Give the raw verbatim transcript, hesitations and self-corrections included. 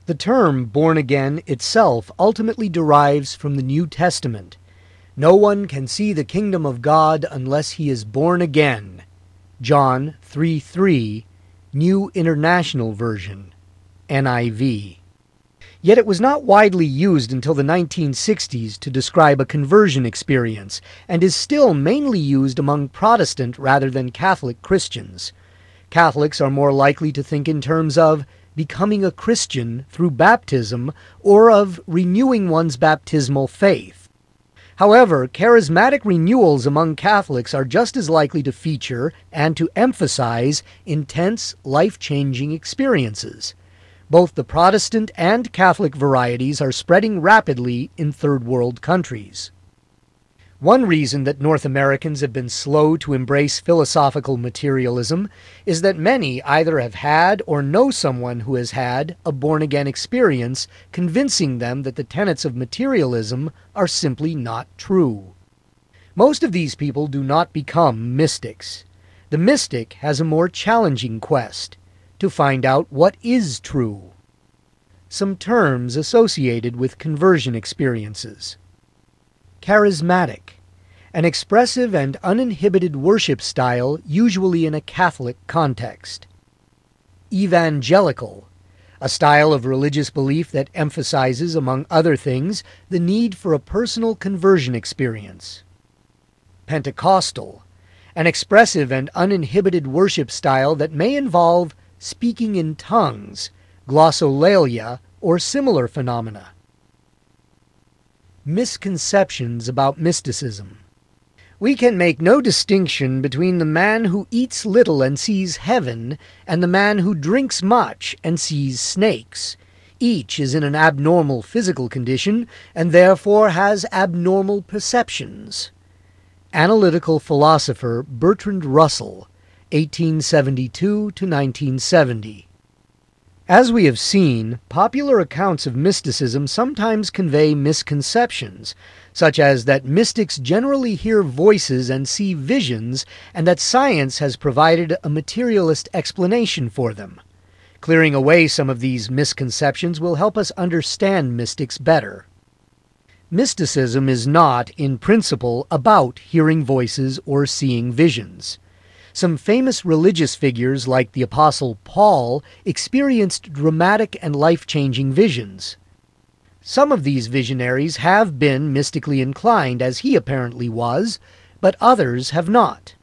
The term born again itself ultimately derives from the New Testament. No one can see the kingdom of God unless he is born again. John three three, New International Version, N I V. Yet it was not widely used until the nineteen sixties to describe a conversion experience, and is still mainly used among Protestant rather than Catholic Christians. Catholics are more likely to think in terms of becoming a Christian through baptism or of renewing one's baptismal faith. However, charismatic renewals among Catholics are just as likely to feature and to emphasize intense, life-changing experiences. Both the Protestant and Catholic varieties are spreading rapidly in third world countries. One reason that North Americans have been slow to embrace philosophical materialism is that many either have had or know someone who has had a born-again experience convincing them that the tenets of materialism are simply not true. Most of these people do not become mystics. The mystic has a more challenging quest: to find out what is true. Some terms associated with conversion experiences. Charismatic, an expressive and uninhibited worship style usually in a Catholic context. Evangelical, a style of religious belief that emphasizes, among other things, the need for a personal conversion experience. Pentecostal, an expressive and uninhibited worship style that may involve speaking in tongues, glossolalia, or similar phenomena. Misconceptions about mysticism. We can make no distinction between the man who eats little and sees heaven and the man who drinks much and sees snakes. Each is in an abnormal physical condition and therefore has abnormal perceptions. Analytical philosopher Bertrand Russell, eighteen seventy-two to nineteen seventy. As we have seen, popular accounts of mysticism sometimes convey misconceptions, such as that mystics generally hear voices and see visions, and that science has provided a materialist explanation for them. Clearing away some of these misconceptions will help us understand mystics better. Mysticism is not, in principle, about hearing voices or seeing visions. Some famous religious figures like the Apostle Paul experienced dramatic and life-changing visions. Some of these visionaries have been mystically inclined, as he apparently was, but others have not.